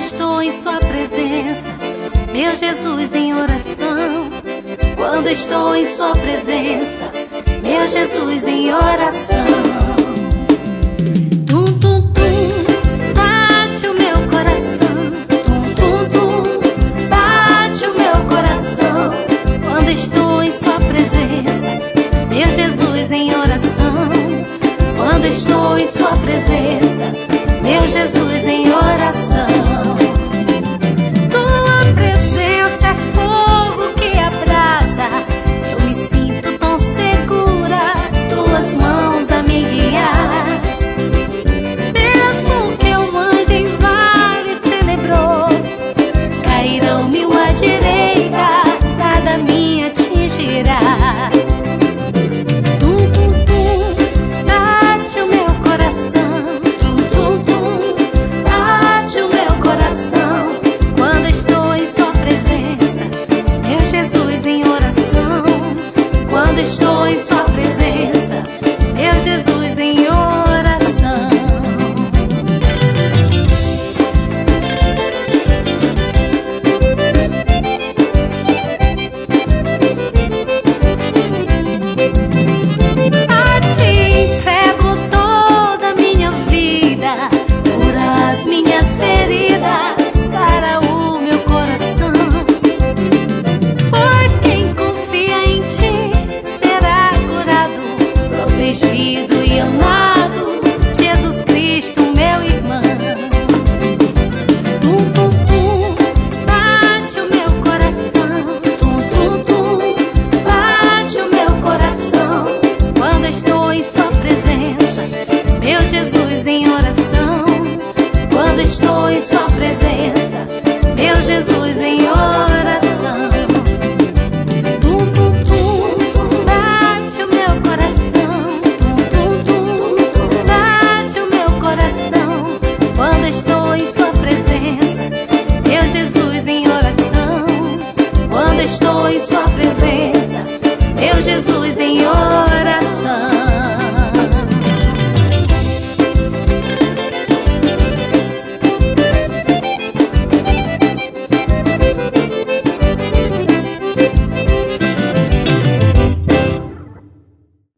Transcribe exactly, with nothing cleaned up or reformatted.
estou em sua presença, meu Jesus, em oração. Quando estou em sua presença, meu Jesus, em oração. Tum, tum, tum, bate o meu coração. Tum, tum, tum, bate o meu coração. Quando estou em sua presença, meu Jesus, em oração. Quando estou em sua presença, meu Jesus, em oração.